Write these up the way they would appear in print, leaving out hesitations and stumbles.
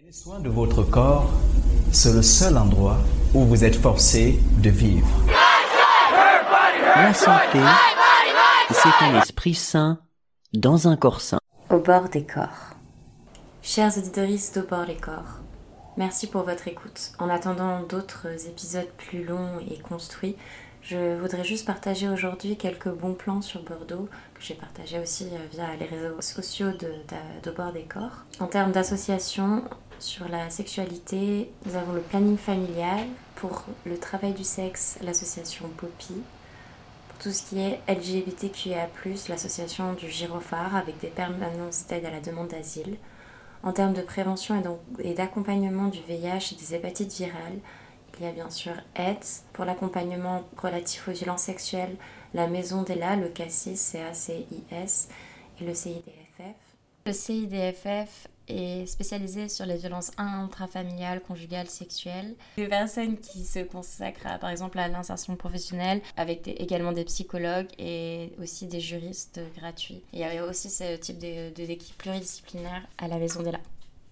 Prenez soin de votre corps, c'est le seul endroit où vous êtes forcé de vivre. La santé, c'est un esprit sain dans un corps sain. Au bord des corps. Chers auditeurs d'Au bord des corps, merci pour votre écoute. En attendant d'autres épisodes plus longs et construits, je voudrais juste partager aujourd'hui quelques bons plans sur Bordeaux que j'ai partagés aussi via les réseaux sociaux d'Au bord des corps. En termes d'association sur la sexualité, nous avons le planning familial. Pour le travail du sexe, l'association Poppy. Pour tout ce qui est LGBTQIA+, l'association du Gyrophare avec des permanences d'aide à la demande d'asile. En termes de prévention et d'accompagnement du VIH et des hépatites virales, il y a bien sûr AIDS. Pour l'accompagnement relatif aux violences sexuelles, la Maison d'Ella, le CACIS, CACIS et le CIDFF. Le CIDFF est spécialisé sur les violences intrafamiliales, conjugales, sexuelles. Des personnes qui se consacrent par exemple à l'insertion professionnelle avec également des psychologues et aussi des juristes gratuits. Il y avait aussi ce type d'équipe pluridisciplinaire à la Maison d'Ella.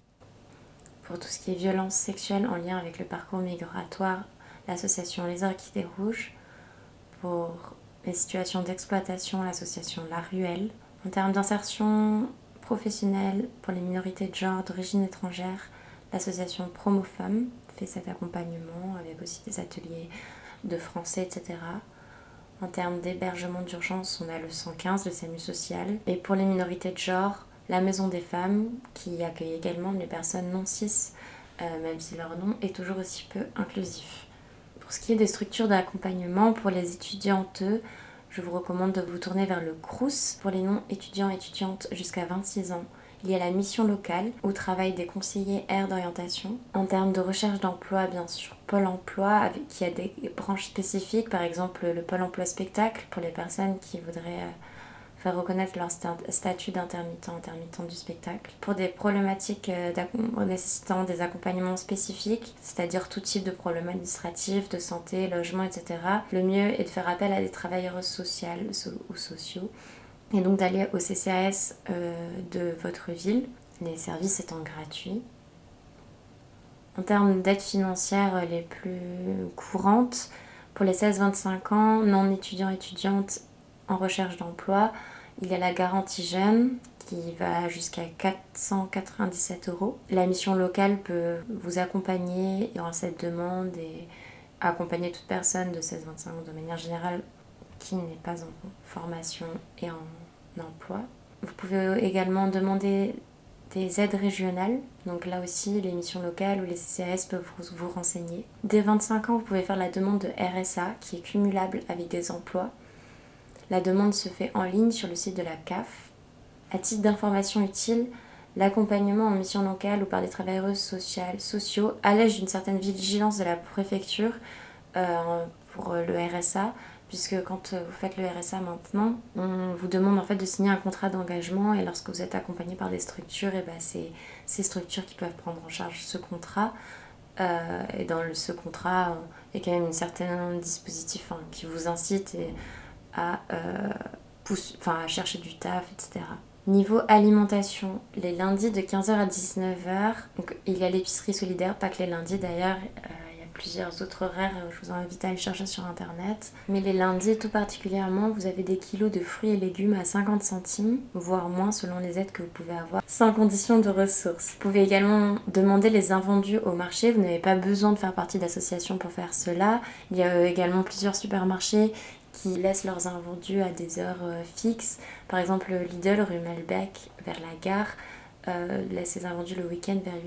Pour tout ce qui est violence sexuelle en lien avec le parcours migratoire, l'association Les Orchidées Rouges. Pour les situations d'exploitation, l'association La Ruelle. En termes d'insertion professionnelle pour les minorités de genre d'origine étrangère, l'association Promofemmes fait cet accompagnement avec aussi des ateliers de français, etc. En termes d'hébergement d'urgence, on a le 115, le SAMU social. Et pour les minorités de genre, la Maison des Femmes, qui accueille également les personnes non cis, même si leur nom est toujours aussi peu inclusif. Pour ce qui est des structures d'accompagnement pour les étudiantes, je vous recommande de vous tourner vers le CROUS. Pour les non-étudiants et étudiantes jusqu'à 26 ans, il y a la mission locale où travaillent des conseillers aires d'orientation. En termes de recherche d'emploi, bien sûr, Pôle emploi qui a des branches spécifiques, par exemple le Pôle emploi spectacle pour les personnes qui voudraient faire reconnaître leur statut intermittent du spectacle. Pour des problématiques nécessitant des accompagnements spécifiques, c'est-à-dire tout type de problèmes administratifs, de santé, logement, etc., le mieux est de faire appel à des travailleuses sociales ou sociaux et donc d'aller au CCAS de votre ville, les services étant gratuits. En termes d'aide financière les plus courantes, pour les 16-25 ans, non étudiants-étudiantes en recherche d'emploi, il y a la garantie jeune qui va jusqu'à 497 €. La mission locale peut vous accompagner dans cette demande et accompagner toute personne de 16-25 ans de manière générale qui n'est pas en formation et en emploi. Vous pouvez également demander des aides régionales, donc là aussi les missions locales ou les CCAS peuvent vous renseigner. Dès 25 ans, vous pouvez faire la demande de RSA qui est cumulable avec des emplois. La demande se fait en ligne sur le site de la CAF. À titre d'information utile, l'accompagnement en mission locale ou par des travailleuses sociaux allège d'une certaine vigilance de la préfecture pour le RSA, puisque quand vous faites le RSA maintenant, on vous demande en fait de signer un contrat d'engagement et lorsque vous êtes accompagné par des structures, et c'est ces structures qui peuvent prendre en charge ce contrat. Et dans ce contrat, il y a quand même un certain dispositif qui vous incite à chercher du taf, etc. Niveau alimentation, les lundis de 15h à 19h, donc il y a l'épicerie solidaire, pas que les lundis d'ailleurs, il y a plusieurs autres horaires, je vous invite à aller chercher sur internet. Mais les lundis tout particulièrement, vous avez des kilos de fruits et légumes à 50 centimes, voire moins selon les aides que vous pouvez avoir, sans condition de ressources. Vous pouvez également demander les invendus au marché, vous n'avez pas besoin de faire partie d'associations pour faire cela. Il y a également plusieurs supermarchés qui laissent leurs invendus à des heures fixes. Par exemple, Lidl, rue Malbec, vers la gare, laisse ses invendus le week-end vers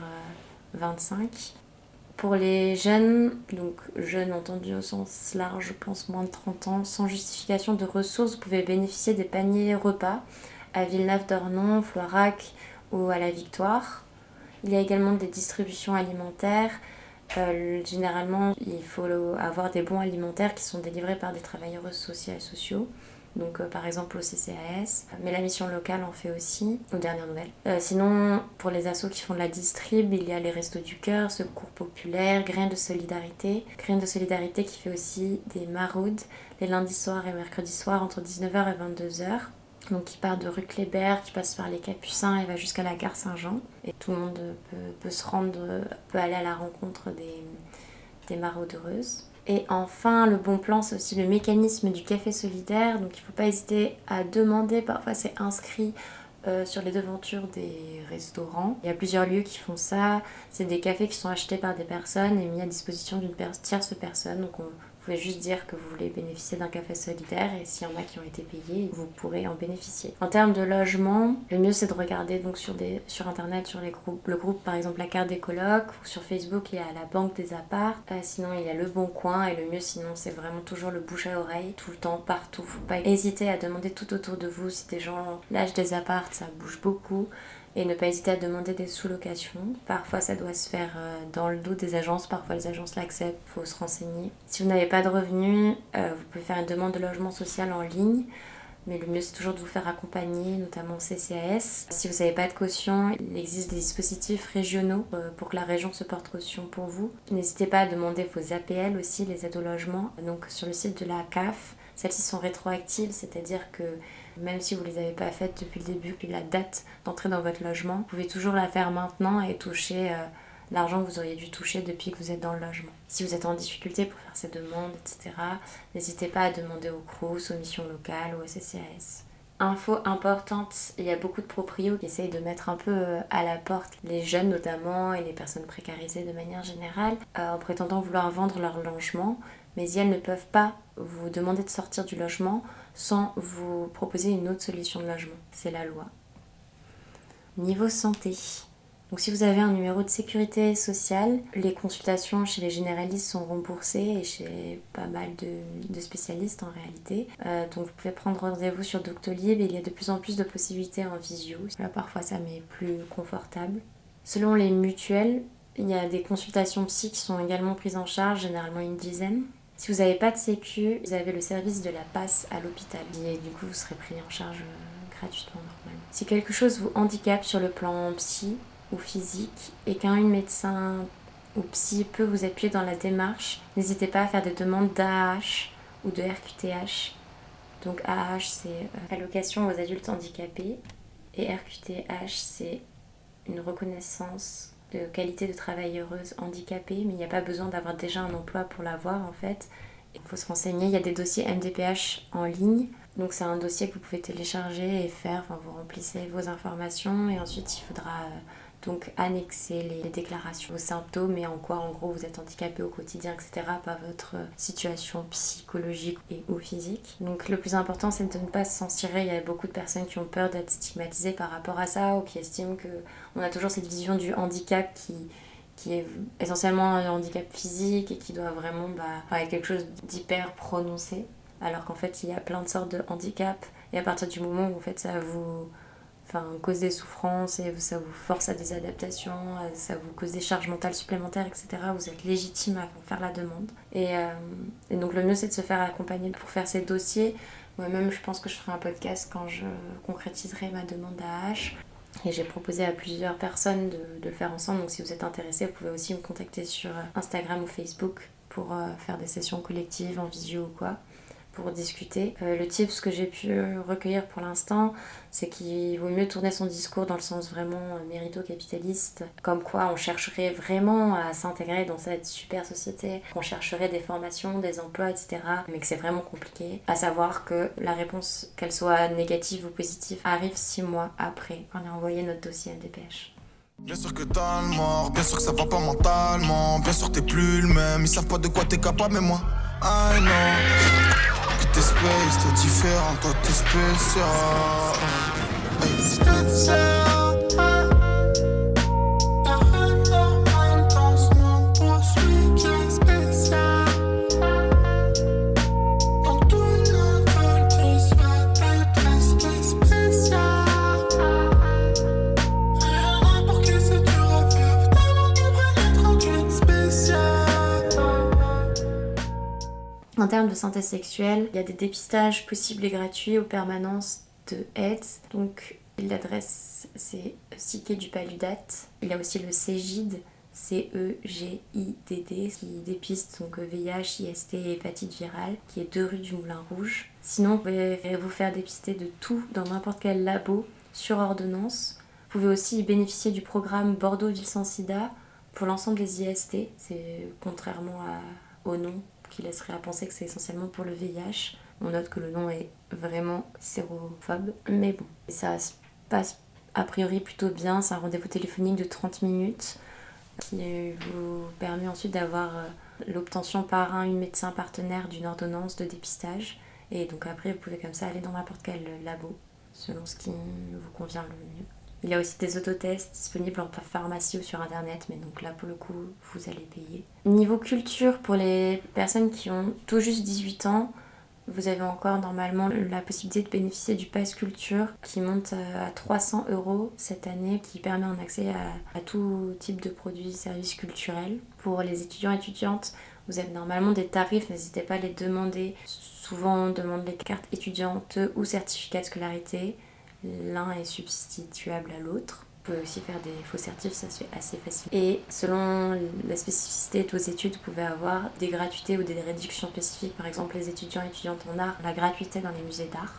8h25. Pour les jeunes, donc jeunes entendu au sens large, je pense moins de 30 ans, sans justification de ressources, vous pouvez bénéficier des paniers repas à Villeneuve-d'Ornon, Floirac ou à la Victoire. Il y a également des distributions alimentaires. Généralement, il faut avoir des bons alimentaires qui sont délivrés par des travailleurs sociaux, donc par exemple au CCAS, mais la mission locale en fait aussi, aux dernières nouvelles. Sinon, pour les assos qui font de la distrib, il y a les Restos du Cœur, Secours Populaire, Graines de Solidarité qui fait aussi des maraudes les lundis soirs et mercredis soirs entre 19h et 22h. Donc qui part de rue Kléber, qui passe par les Capucins et va jusqu'à la gare Saint-Jean. Et tout le monde peut se rendre, peut aller à la rencontre des maraudeuses. Et enfin, le bon plan, c'est aussi le mécanisme du café solidaire. Donc il ne faut pas hésiter à demander, parfois c'est inscrit sur les devantures des restaurants. Il y a plusieurs lieux qui font ça. C'est des cafés qui sont achetés par des personnes et mis à disposition d'une tierce personne. Donc vous pouvez juste dire que vous voulez bénéficier d'un café solidaire et s'il y en a qui ont été payés, vous pourrez en bénéficier. En termes de logement, le mieux c'est de regarder donc sur internet, sur le groupe par exemple la carte des colocs, ou sur Facebook il y a la banque des apparts, sinon il y a le Bon Coin et le mieux sinon c'est vraiment toujours le bouche à oreille, tout le temps, partout. Faut pas hésiter à demander tout autour de vous si des gens lâchent des apparts, ça bouge beaucoup. Et ne pas hésiter à demander des sous-locations. Parfois ça doit se faire dans le dos des agences, parfois les agences l'acceptent, il faut se renseigner. Si vous n'avez pas de revenus, vous pouvez faire une demande de logement social en ligne, mais le mieux c'est toujours de vous faire accompagner, notamment CCAS. Si vous n'avez pas de caution, il existe des dispositifs régionaux pour que la région se porte caution pour vous. N'hésitez pas à demander vos APL aussi, les aides au logement, donc sur le site de la CAF. Celles-ci sont rétroactives, c'est-à-dire que même si vous ne les avez pas faites depuis le début, puis la date d'entrée dans votre logement, vous pouvez toujours la faire maintenant et toucher l'argent que vous auriez dû toucher depuis que vous êtes dans le logement. Si vous êtes en difficulté pour faire ces demandes, etc., n'hésitez pas à demander au CROUS, aux missions locales ou au CCAS. Info importante, il y a beaucoup de proprios qui essayent de mettre un peu à la porte les jeunes notamment et les personnes précarisées de manière générale en prétendant vouloir vendre leur logement, mais elles ne peuvent pas vous demander de sortir du logement sans vous proposer une autre solution de logement. C'est la loi. Niveau santé. Donc si vous avez un numéro de sécurité sociale, les consultations chez les généralistes sont remboursées et chez pas mal de spécialistes en réalité. Donc vous pouvez prendre rendez-vous sur Doctolib et il y a de plus en plus de possibilités en visio. Là parfois ça m'est plus confortable. Selon les mutuelles, il y a des consultations psy qui sont également prises en charge, généralement une dizaine. Si vous n'avez pas de sécu, vous avez le service de la passe à l'hôpital. Et du coup, vous serez pris en charge gratuitement normalement. Si quelque chose vous handicape sur le plan psy ou physique et qu'un médecin ou psy peut vous appuyer dans la démarche, n'hésitez pas à faire des demandes d'AAH ou de RQTH. Donc AAH, c'est allocation aux adultes handicapés et RQTH, c'est une reconnaissance de qualité de travailleuse handicapée, mais il n'y a pas besoin d'avoir déjà un emploi pour l'avoir en fait. Il faut se renseigner, il y a des dossiers MDPH en ligne, donc c'est un dossier que vous pouvez télécharger et faire, vous remplissez vos informations et ensuite il faudra donc annexer les déclarations, vos symptômes et en quoi en gros vous êtes handicapé au quotidien, etc. Pas votre situation psychologique et ou physique. Donc le plus important c'est de ne pas s'en tirer. Il y a beaucoup de personnes qui ont peur d'être stigmatisées par rapport à ça ou qui estiment qu'on a toujours cette vision du handicap qui est essentiellement un handicap physique et qui doit vraiment être quelque chose d'hyper prononcé. Alors qu'en fait il y a plein de sortes de handicaps et à partir du moment où en fait ça vous cause des souffrances et ça vous force à des adaptations, ça vous cause des charges mentales supplémentaires, etc. Vous êtes légitime à faire la demande. Et donc le mieux c'est de se faire accompagner pour faire ces dossiers. Moi-même je pense que je ferai un podcast quand je concrétiserai ma demande d'AAH. Et j'ai proposé à plusieurs personnes de le faire ensemble. Donc si vous êtes intéressés, vous pouvez aussi me contacter sur Instagram ou Facebook pour faire des sessions collectives en visio ou quoi, pour discuter. Le tips que j'ai pu recueillir pour l'instant, c'est qu'il vaut mieux tourner son discours dans le sens vraiment mérito-capitaliste, comme quoi on chercherait vraiment à s'intégrer dans cette super société, qu'on chercherait des formations, des emplois, etc. Mais que c'est vraiment compliqué. À savoir que la réponse, qu'elle soit négative ou positive, arrive 6 mois après qu'on ait envoyé notre dossier MDPH. Bien sûr que t'as le mort, bien sûr que ça va pas mentalement, bien sûr t'es plus le même, ils savent pas de quoi t'es capable, mais moi, I know. T'es space, t'es différent, toi t'es spécial. Y'a rien de normal dans ce monde pour celui qui est spécial. Dans tout notre monde qui souhaite être resté spécial. Rien pour qui c'est dur à vivre, tellement tu pourrais être un truc spécial. En termes de santé sexuelle, il y a des dépistages possibles et gratuits aux permanences de AIDS. Donc l'adresse c'est Psyché du Paludat. Il y a aussi le CEGID, CEGIDD, qui dépiste donc VIH, IST et hépatite virale, qui est 2 rue du Moulin Rouge. Sinon, vous pouvez vous faire dépister de tout dans n'importe quel labo sur ordonnance. Vous pouvez aussi bénéficier du programme Bordeaux Ville sans Sida pour l'ensemble des IST. C'est contrairement au nom qui laisserait à penser que c'est essentiellement pour le VIH. On note que le nom est vraiment sérophobe, mais bon, ça se passe a priori plutôt bien. C'est un rendez-vous téléphonique de 30 minutes qui vous permet ensuite d'avoir l'obtention par une médecin partenaire d'une ordonnance de dépistage. Et donc après, vous pouvez comme ça aller dans n'importe quel labo, selon ce qui vous convient le mieux. Il y a aussi des autotests disponibles en pharmacie ou sur internet, mais donc là pour le coup, vous allez payer. Niveau culture, pour les personnes qui ont tout juste 18 ans, vous avez encore normalement la possibilité de bénéficier du Pass Culture qui monte à 300 € cette année, qui permet un accès à tout type de produits et services culturels. Pour les étudiants et étudiantes, vous avez normalement des tarifs, n'hésitez pas à les demander. Souvent on demande les cartes étudiantes ou certificats de scolarité. L'un est substituable à l'autre. Vous pouvez aussi faire des faux certifs, ça se fait assez facile. Et selon la spécificité de vos études, vous pouvez avoir des gratuités ou des réductions spécifiques. Par exemple, les étudiants et étudiantes en art, la gratuité dans les musées d'art.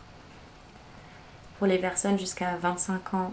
Pour les personnes jusqu'à 25 ans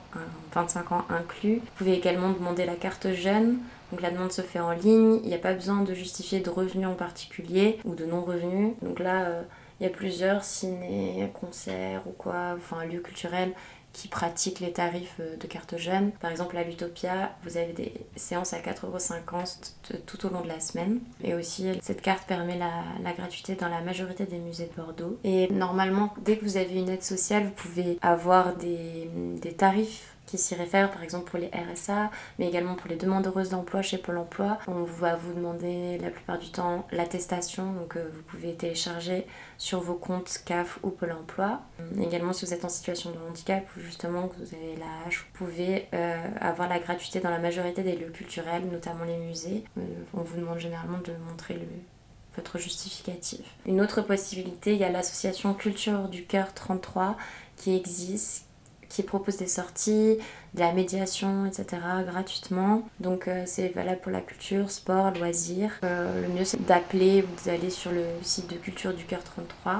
inclus, vous pouvez également demander la carte jeune. Donc la demande se fait en ligne, il n'y a pas besoin de justifier de revenus en particulier ou de non-revenus. Donc là, il y a plusieurs ciné, concerts ou quoi, enfin lieux culturels qui pratiquent les tarifs de carte jeune. Par exemple, à l'Utopia, vous avez des séances à 4,50 € tout au long de la semaine. Et aussi, cette carte permet la gratuité dans la majorité des musées de Bordeaux. Et normalement, dès que vous avez une aide sociale, vous pouvez avoir des tarifs qui s'y réfèrent, par exemple pour les RSA, mais également pour les demandeuses d'emploi chez Pôle emploi. On va vous demander la plupart du temps l'attestation, donc vous pouvez télécharger sur vos comptes CAF ou Pôle emploi. Également, si vous êtes en situation de handicap ou justement que vous avez la hache, vous pouvez avoir la gratuité dans la majorité des lieux culturels, notamment les musées. On vous demande généralement de montrer votre justificatif. Une autre possibilité, il y a l'association Culture du Cœur 33 qui existe, qui propose des sorties, de la médiation, etc. gratuitement. Donc c'est valable pour la culture, sport, loisirs. Le mieux c'est d'appeler ou d'aller sur le site de Culture du Cœur 33.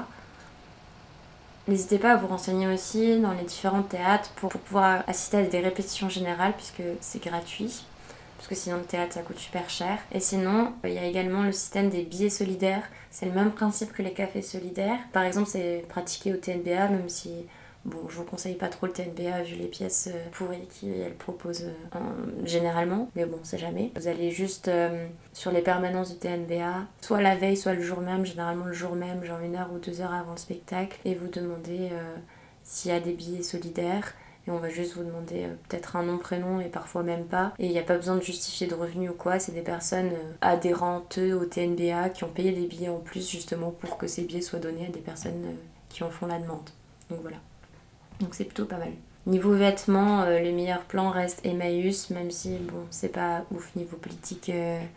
N'hésitez pas à vous renseigner aussi dans les différents théâtres pour pouvoir assister à des répétitions générales puisque c'est gratuit. Parce que sinon le théâtre ça coûte super cher. Et sinon, il y a également le système des billets solidaires. C'est le même principe que les cafés solidaires. Par exemple, c'est pratiqué au TNBA, même si... Bon, je vous conseille pas trop le TNBA vu les pièces pourries qu'elle propose généralement, mais bon, c'est jamais. Vous allez juste sur les permanences du TNBA, soit la veille, soit le jour même, généralement le jour même, genre 1 heure ou 2 heures avant le spectacle, et vous demandez s'il y a des billets solidaires, et on va juste vous demander peut-être un nom, prénom, et parfois même pas. Et il n'y a pas besoin de justifier de revenus ou quoi, c'est des personnes adhérentes au TNBA qui ont payé des billets en plus justement pour que ces billets soient donnés à des personnes qui en font la demande. Donc voilà. Donc c'est plutôt pas mal. Niveau vêtements, le meilleur plan reste Emmaüs, même si bon, c'est pas ouf niveau politique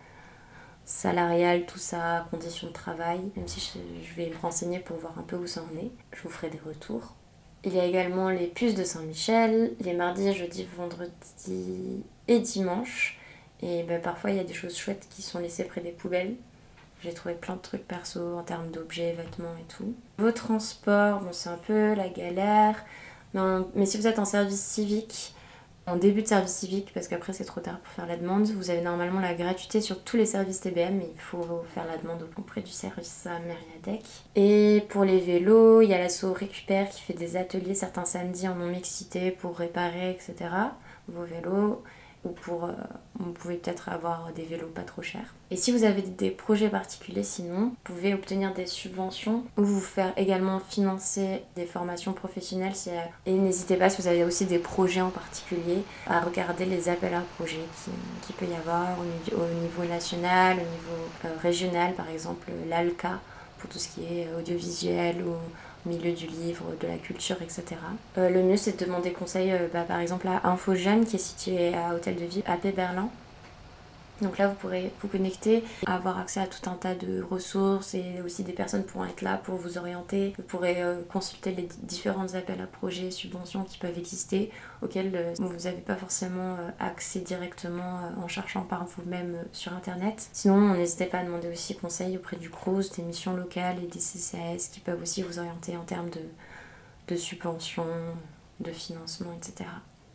salariale, tout ça, conditions de travail. Même si je vais me renseigner pour voir un peu où ça en est. Je vous ferai des retours. Il y a également les puces de Saint-Michel, les mardis, jeudis, vendredis et dimanches. Et parfois il y a des choses chouettes qui sont laissées près des poubelles. J'ai trouvé plein de trucs perso en termes d'objets, vêtements et tout. Vos transports, bon c'est un peu la galère. Mais si vous êtes en service civique, en début de service civique, parce qu'après c'est trop tard pour faire la demande, vous avez normalement la gratuité sur tous les services TBM, mais il faut faire la demande auprès du service à Mériadec. Et pour les vélos, il y a l'asso Récupère qui fait des ateliers certains samedis en non-mixité pour réparer, etc. vos vélos. Ou vous pouvez peut-être avoir des vélos pas trop chers. Et si vous avez des projets particuliers sinon, vous pouvez obtenir des subventions ou vous faire également financer des formations professionnelles. Et n'hésitez pas, si vous avez aussi des projets en particulier, à regarder les appels à projets qu'il peut y avoir au niveau national, au niveau régional, par exemple l'ALCA pour tout ce qui est audiovisuel ou milieu du livre, de la culture, etc. Le mieux c'est de demander conseil par exemple à Info Jeune qui est situé à Hôtel de Ville à Péberlin. Donc là, vous pourrez vous connecter, avoir accès à tout un tas de ressources et aussi des personnes pourront être là pour vous orienter. Vous pourrez consulter les différents appels à projets, subventions qui peuvent exister, auxquels vous n'avez pas forcément accès directement en cherchant par vous-même sur Internet. Sinon, n'hésitez pas à demander aussi conseil auprès du Crous, des missions locales et des CCAS qui peuvent aussi vous orienter en termes de subventions, de financement, etc.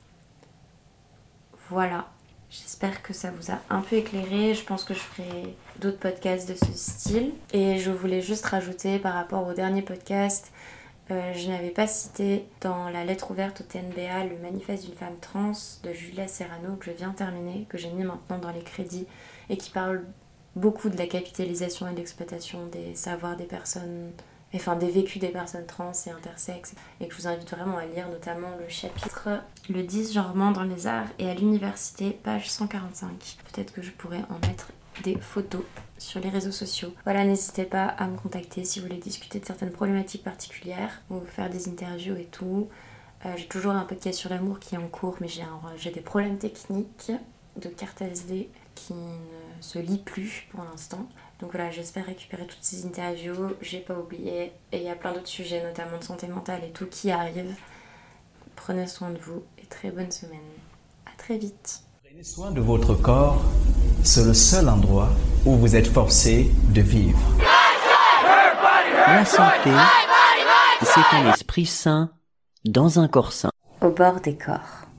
Voilà. J'espère que ça vous a un peu éclairé. Je pense que je ferai d'autres podcasts de ce style. Et je voulais juste rajouter par rapport au dernier podcast, je n'avais pas cité dans la lettre ouverte au TNBA le manifeste d'une femme trans de Julia Serrano que je viens de terminer, que j'ai mis maintenant dans les crédits et qui parle beaucoup de la capitalisation et de l'exploitation des savoirs des personnes, enfin des vécus des personnes trans et intersexes, et que je vous invite vraiment à lire notamment le chapitre Le disgenrement dans les arts et à l'université, page 145. Peut-être que je pourrais en mettre des photos sur les réseaux sociaux. Voilà, n'hésitez pas à me contacter si vous voulez discuter de certaines problématiques particulières ou faire des interviews et tout. J'ai toujours un podcast sur l'amour qui est en cours, mais j'ai des problèmes techniques de carte SD qui ne se lit plus pour l'instant. Donc voilà, j'espère récupérer toutes ces interviews, j'ai pas oublié. Et il y a plein d'autres sujets, notamment de santé mentale et tout, qui arrivent. Prenez soin de vous et très bonne semaine. À très vite. Prenez soin de votre corps, c'est le seul endroit où vous êtes forcé de vivre. La santé, c'est un esprit sain dans un corps sain. Au bord des corps.